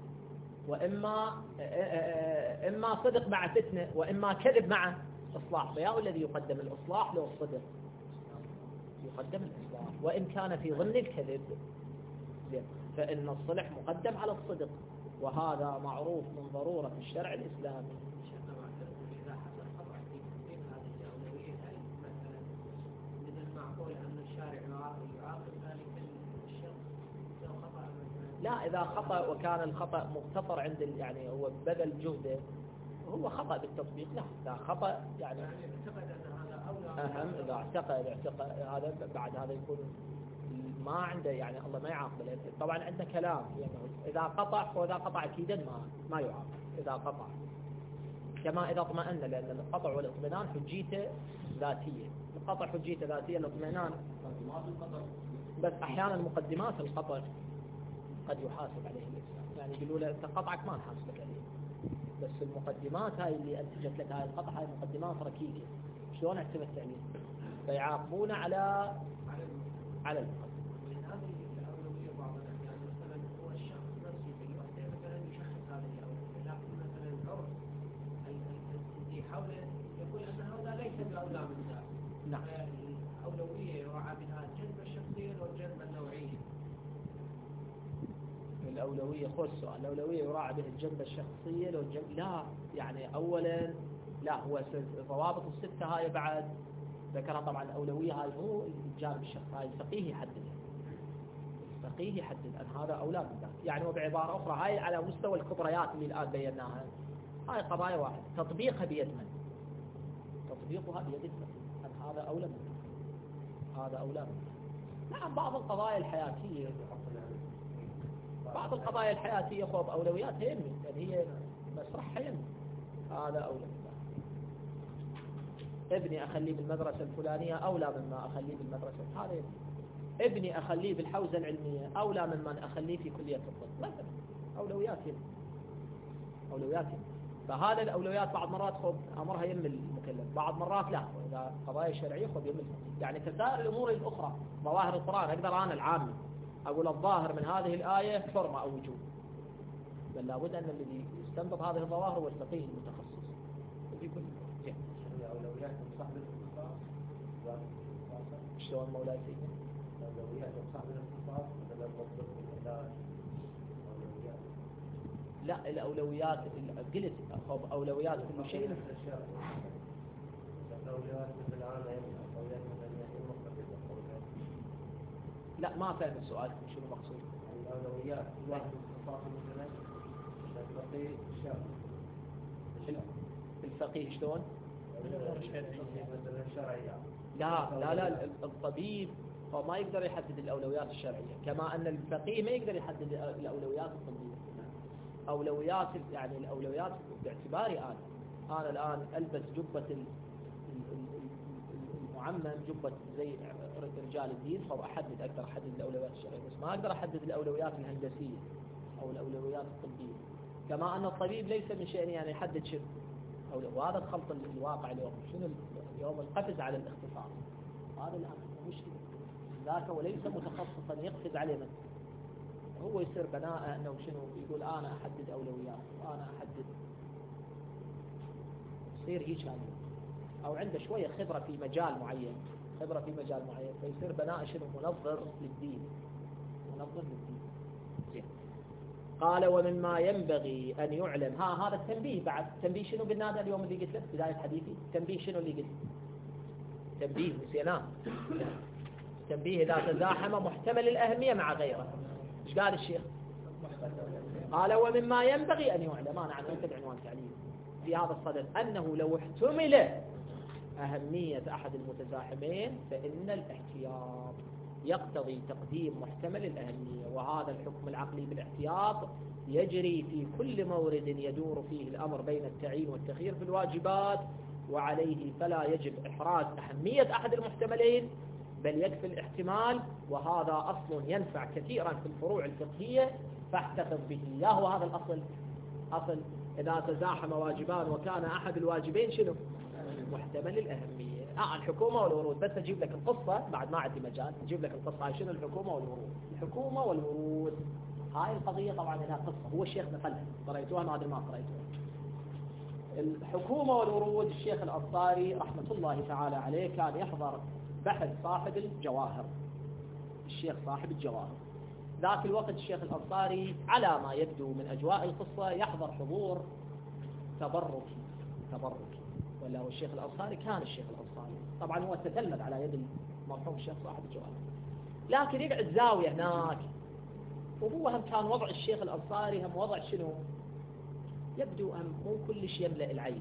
إما صدق مع فتنة وإما كذب مع إصلاح، فيا الذي يقدم الإصلاح لو الصدق يقدم الإصلاح، وإن كان في ضمن الكذب فإن الصلح مقدم على الصدق، وهذا معروف من ضرورة الشرع الإسلامي. إذا حصل خطأ في تقديم هذه الأولوية مثلا من المعقول أن الشارع يعاقب ذلك الشخص لو خطأ مثلا؟ لا، إذا خطأ وكان الخطأ مقتصر عند يعني هو بذل جهده هو خطأ بالتطبيق، لا إذا خطأ يعني اعتقد أن هذا أولى أهم. إذا اعتقد هذا بعد هذا يكون ما عنده يعني الله ما يعاقبه. طبعا عندنا كلام يعني إذا قطع وإذا قطع أكيدا ما يعاقب إذا قطع، كما إذا اطمأن، لأن القطع والاطمئنان حجيته ذاتية، القطع حجيته ذاتية، الاطمئنان بس أحيانا مقدمات القطع قد يحاسب عليه الإنسان، يعني يقولوا له أنت قطعك ما نحاسبك عليه، بس المقدمات هاي اللي أنتجت لك هاي القطع هاي مقدمات ركيكة، شلون اعتمدت عليه؟ فيعاقبون على المقدم. من هذه الأولوية بعض الأحيان مثلا هو الشخص نفسه يحتاج مثلا يشخص هذه الأولوية، لكن مثلا العرف الذي حوله يقول أن هذا ليس بأولى من ذاك. نعم. الأولوية يراعى بها الجذبة الشخصية والجذبة النوعية. الأولوية خذ السؤال، الأولوية يراعى به الجنبة الشخصية لو لا يعني أولا لا، هو ضوابط الستة هاي بعد ذكرها طبعا. الأولوية هاي مو الجانب الشخصي، هاي الفقيه يحددها، الفقيه يحدد أن هذا أولى من ذاك. يعني وبعبارة أخرى هاي على مستوى الكبريات اللي الآن بيناها، هاي قضايا واحدة تطبيقها بيد من؟ تطبيقها بيد الفقيه، أن هذا أولى من ذاك، هذا أولى من ذاك. نعم بعض القضايا الحياتية، بعض القضايا الحياتية خوف أولوياتها يمني، يعني هي مسرحها يمني، هذا أولى من ذاك. ابني أخليه بالمدرسة الفلانية أولى مما أخليه بالمدرسة هذا يمني. ابني أخليه بالحوزة العلمية أولى ممن أخليه في كلية الطب مثلا. أولويات يمني، أولويات يمني. فهذا الأولويات بعض مرات خذ أمرها يم المكلف، بعض مرات لا، إذا قضايا شرعية خذ يم الفقيه. يعني كسائر الأمور الأخرى ظواهر القرآن أقدر أنا العامي أقول الظاهر من هذه الآية حرمة أو وجوب، بل لابد أن الذي يستنبط هذه الظواهر هو الفقيه المتخصص في كل شيء. أولويات صاحب الاختصاص شلون مولاي سيدنا؟ أولويات صاحب الاختصاص مثلا المطلوب العلاج. لا الأولويات قلت أولويات كل شيء. الأولويات مثل الآن أولويات مثلا لا ما فهم السؤال شنو مقصود. الأولويات واحد الاختصاص مثلا الفقيه الشافعي. الفقيه شلون؟ مثلا الشرعية. لا الطبيب هو ما يقدر يحدد الأولويات الشرعية، كما أن الفقيه ما يقدر يحدد الأولويات الطبية. أولويات يعني الأولويات باعتباري أنا الآن ألبس جبة المعمم، جبة زي رجال الدين، أقدر أحدد الأولويات الشرعية، بس ما أقدر أحدد الأولويات الهندسية أو الأولويات الطبية. كما أن الطبيب ليس من شأنه يعني يحدد شنو، وهذا الخلط الواقع اليوم. شنو اليوم القفز على الاختصاص، هذا الآن مشكلة ذاك، وليس متخصصا يقفز عليه من هو يصير بناء أنه شنو يقول أنا أحدد أولويات وأنا أحدد، يصير هيك يعني، أو عنده شوية خبرة في مجال معين، فيصير بناء شنو منظر للدين. زين. قال ومما ينبغي أن يعلم هذا التنبيه بعد. تنبيه شنو بالنادى اليوم اللي قلت لك بداية حديثي؟ تنبيه شنو اللي قلت؟ تنبيه نسيناه. تنبيه إذا تزاحم محتمل الأهمية مع غيره. إيش قال الشيخ؟ قال ومما ينبغي أن يعلم، أنا عنوان عنوان تعليم في هذا الصدد، أنه لو احتمل أهمية أحد المتزاحمين فإن الاحتياط يقتضي تقديم محتمل الأهمية، وهذا الحكم العقلي بالاحتياط يجري في كل مورد يدور فيه الأمر بين التعيين والتخيير في الواجبات، وعليه فلا يجب إحراز أهمية أحد المحتملين بل يكفي الاحتمال، وهذا أصل ينفع كثيرا في الفروع الفقهية فاحتفظ به. يا هو هذا الأصل، أصل إذا تزاحم واجبان وكان أحد الواجبين شنو؟ محتمل الأهمية. الحكومة والورود. بس أجيب لك القصة بعد ما عندي مجال، أجيب لك القصة. هاي شنو الحكومة والورود؟ الحكومة والورود هاي القضية طبعا لها قصة، هو الشيخ نقلها، قريتوها ما أدري ما قريتوها. الحكومة والورود الشيخ الأنصاري رحمة الله تعالى عليه كان يحضر بحث صاحب الجواهر، الشيخ صاحب الجواهر. ذاك الوقت الشيخ الأنصاري على ما يبدو من أجواء القصة يحضر حضور تبركي، ولا هو الشيخ الأنصاري كان الشيخ الأنصاري طبعا هو تتلمذ على يد المرحوم الشيخ صاحب الجواهر، لكن يقعد زاوية هناك. وهو هم كان وضع الشيخ الأنصاري هم وضع شنو يبدو هم مو كل شيء يملأ العين،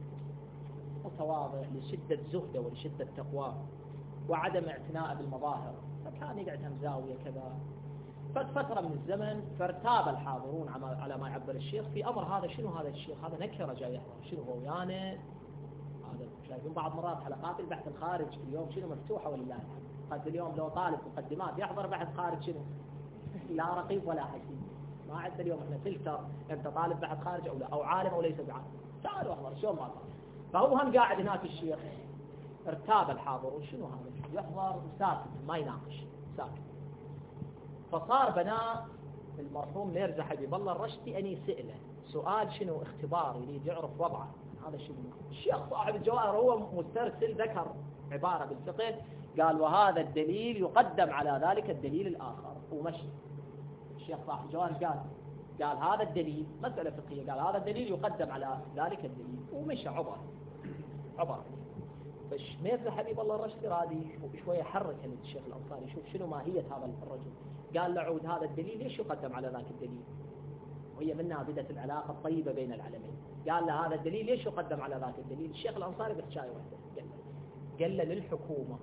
متواضع لشدة زهده ولشدة تقواه وعدم اعتناء بالمظاهر، فكان يقعد هم زاوية كذا. فترة من الزمن فارتاب الحاضرون على ما يعبر الشيخ في أمر هذا. شنو هذا الشيخ؟ هذا نكرة جاي يحضر، شنو هو يعني؟ هذا شايفين بعض مرات حلقات البحث الخارج اليوم شنو مفتوحة ولله الحمد. قد اليوم لو طالب مقدمات يحضر بحث خارج شنو لا رقيب ولا حسيب، ما عندنا اليوم احنا فلتر انت طالب بحث خارج او لا، او عالم او ليس بعالم، تعالوا احضر شلون ما صار. فهو هم قاعد هناك الشيخ ارتاب الحاضر شنو هذا، يحضر ساكت ما يناقش ساكت. فصار بناء المرحوم ميرزا حبيب الله الرشدي أن يسأله سؤال شنو اختبار يريد يعرف وضعه هذا شنو. الشيخ صاحب الجواهر هو مسترسل ذكر عبارة بالفقه قال وهذا الدليل يقدم على ذلك الدليل الآخر ومشي. الشيخ صاحب الجواهر قال هذا الدليل مسألة فقهية، قال هذا الدليل يقدم على ذلك الدليل ومشى عبر. فش ميرزا حبيب الله الرشدي رادي شوية حرك الشيخ الأنصاري يشوف شنو ماهية هذا الرجل. قال له عود هذا الدليل ليش يقدم على ذاك الدليل، وهي منها بدأت العلاقة الطيبة بين العلمين. قال له هذا الدليل ليش يقدم على ذاك الدليل. الشيخ الأنصاري بحكاية واحدة قال له للحكومة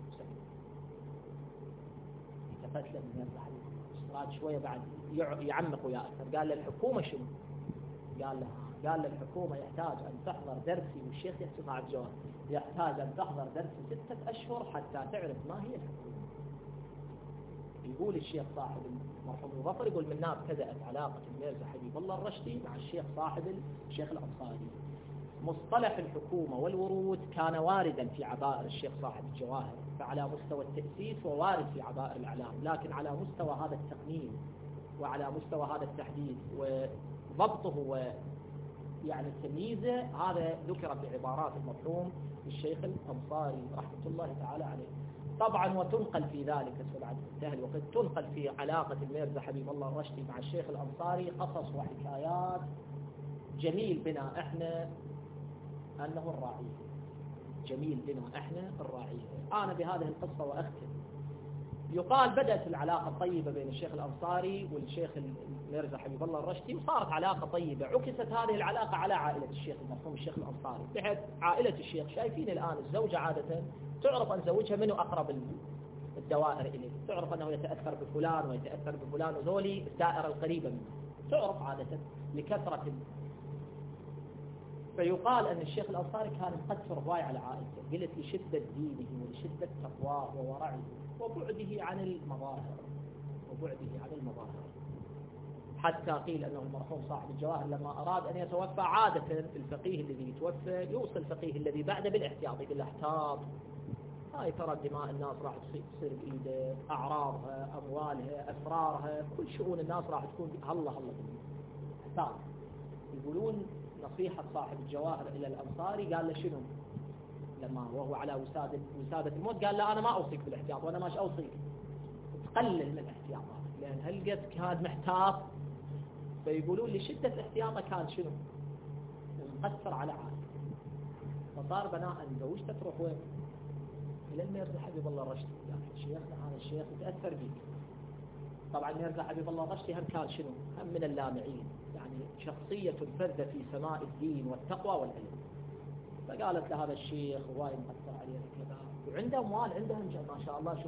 التفت له من ميرزا حبيب راد شوية بعد يعمق ويا أكثر. قال له الحكومة شنو، قال للحكومة يحتاج أن تحضر درسي والشيخ يحسب على الجواب يحتاج أن تحضر درسي 6 أشهر حتى تعرف ما هي الحكومة. يقول الشيخ صاحب المرحوم الظفر يقول من ناب ابتدأت علاقة الميرزا حبيب الله الرشدي مع الشيخ صاحب الشيخ الأنصاري. مصطلح الحكومة والورود كان واردا في عبائر الشيخ صاحب الجواهر، فعلى مستوى التأسيس ووارد في عبائر الإعلام، لكن على مستوى هذا التقنين وعلى مستوى هذا التحديد وضبطه يعني تمييزه هذا ذكر في عبارات المرحوم الشيخ الأنصاري رحمة الله تعالى عليه. طبعا وتنقل في ذلك سرعة انتهى الوقت تنقل في علاقة الميرزا حبيب الله الرشدي مع الشيخ الأنصاري قصص وحكايات جميل بنا احنا أنه الراعي، جميل بنا احنا الراعي. أنا بهذه القصة وأختم. يقال بدأت العلاقة الطيبة بين الشيخ الأنصاري والشيخ الميرزا حبيب الله الرشدي وصارت علاقة طيبة. عكست هذه العلاقة على عائلة الشيخ المرحوم الشيخ الأنصاري، بحيث عائلة الشيخ شايفين الآن الزوجة عادة تعرف أن زوجها منه أقرب الدوائر إليه، تعرف أنه يتأثر بفلان ويتأثر بفلان وذولي الدائرة القريبة منه تعرف عادة لكثرة. فيقال أن الشيخ الأنصاري كان مقدر هواي على عائلته، قلت لشدة دينه ولشدة تقواه وورعه وبعده عن المظاهر حتى قيل أنه المرحوم صاحب الجواهر لما أراد أن يتوفى عادة الفقيه الذي يتوفى يوصل الفقيه الذي بعده بالاحتياط، يقول احتاط هاي ترى دماء الناس راح تصير بإيدك، أعراضها أموالها أسرارها كل شؤون الناس راح تكون هلا احتاط. يقولون نصيحة صاحب الجواهر إلى الأنصاري قال له شنو لما وهو على وسادة الموت قال له أنا ما أوصيك بالاحتياط وأنا ماش أوصيك تقلل من احتياطك، لأن هلقت كان محتاط. فيقولون لشدة احتياطه كان شنو مقصر على عائلته. فصار بناء زوجته تروح وين إلى الميرزا حبيب الله الرشدي، يعني شيخنا هذا الشيخ متأثر بك. طبعا الميرزا حبيب الله الرشدي هم كان شنو هم من اللامعين، يعني شخصية فذة في سماء الدين والتقوى والعلم. فقالت لهذا الشيخ هواي مقصر عليه كذا وعنده أموال عندهم ما شاء الله. شوف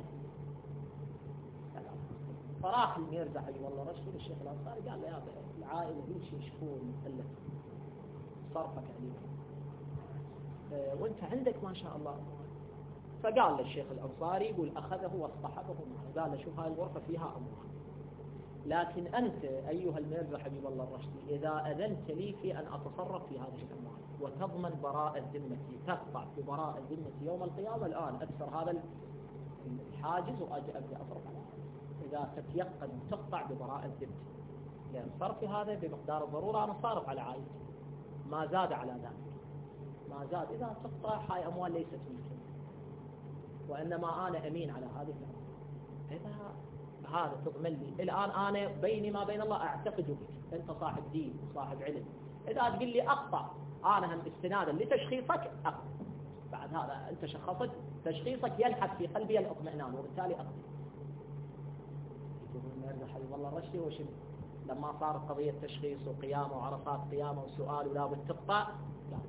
فراح الميرزا حبيب الله الرشدي للشيخ الأنصاري قال له يا العائلة ليش يشكون قلة صرفك عليهم وانت عندك ما شاء الله. فقال للشيخ الأنصاري يقول أخذه واصطحبه معه، قال له شوف هاي الغرفة فيها أموال، لكن أنت أيها الميرزا حبيب الله الرشدي إذا أذنت لي في أن أتصرف في هذه الأموال وتضمن براءة ذمتي تقطع ببراءة ذمتي يوم القيامة، الآن أكثر هذا الحاجز وأبدأ أصرف على هذا. إذا تتيقن تقطع ببراءة ذمتي، لأن صرفي هذا بمقدار الضرورة أنا صارف على عائلتي ما زاد على ذلك ما زاد. إذا تقطع هاي أموال ليست ملكي وإنما أنا أمين على هذه الأموال، إذا هذا تضمن لي الآن أنا بيني ما بين الله أعتقد بك أنت صاحب دين وصاحب علم. إذا تقول لي أقطع أنا هم استنادا لتشخيصك أقطع، بعد هذا أنت شخصت تشخيصك يلحق في قلبي الاطمئنان وبالتالي أقطع. يقولون الميرزا حبيب الله الرشدي وشنو لما صارت قضية تشخيص وقيامة وعرصات قيامة وسؤال ولا بتقطع لا.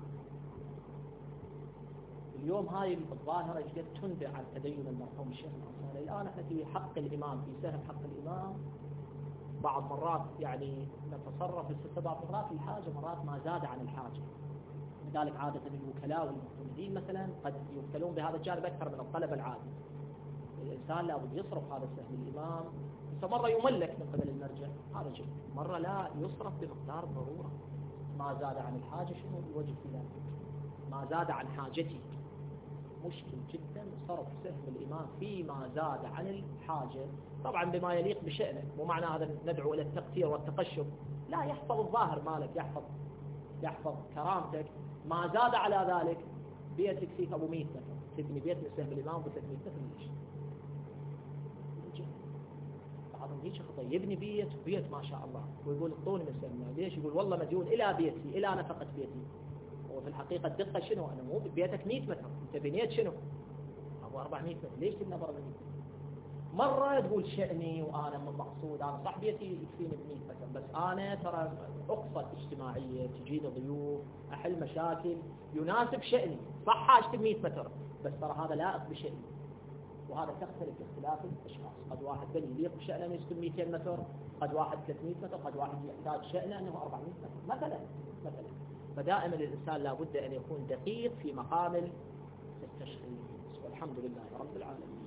اليوم هاي الظاهرة جدت تنبع عن تدين المرحوم الشيخ الأنصاري. الآن احنا في حق الإمام في سهم حق الإمام بعض مرات يعني نتصرف في بعض مرات الحاجة مرات ما زاد عن الحاجة. لذلك عادة الوكلاء والمعتمدين مثلا قد يوكلون بهذا الجانب أكثر من الطلب العادي. الإنسان لابد يصرف هذا السهم الإمام، فمرة يملك من قبل المرجع هذا شيء، مرة لا يصرف بمقدار ضرورة. ما زاد عن الحاجة شنو الوجه في ذلك؟ ما زاد عن حاجتي مشكل جدا صرف سهم الإمام فيما زاد عن الحاجة، طبعا بما يليق بشأنه، مو معنى هذا ندعو إلى التقتير والتقشف، لا، يحفظ الظاهر مالك، يحفظ كرامتك. ما زاد على ذلك بيتك فيك أبو 100 متر، تبني بيت من سهم الإمام ب 300 متر، ليش؟ بعضهم هيك خطأ، يبني بيت ما شاء الله ويقول اعطوني من سهمنا، ليش؟ يقول والله مديون إلى بيتي، إلى نفقة بيتي. وفي الحقيقة الدقة شنو؟ أنا مو بيتك 100 متر، أنت بنيت شنو؟ أبو 400 متر، ليش تبنى برا 100 متر؟ مرة تقول شأني وأنا مقصود، أنا صح بيتي يكفيني ب 100 متر، بس أنا ترى أقصد اجتماعية، تجيني ضيوف، أحل مشاكل، يناسب شأني، صح حاجتي ب 100 متر، بس ترى هذا لائق بشأني. وهذا تختلف باختلاف الأشخاص، قد واحد بني يليق بشأنه أنه يسكن 200 متر، قد واحد 300 متر، قد واحد يحتاج شأنه أنه 400 متر مثلا. فدائما الإنسان لابد أن يكون دقيق في مقام التشخيص، والحمد لله رب العالمين.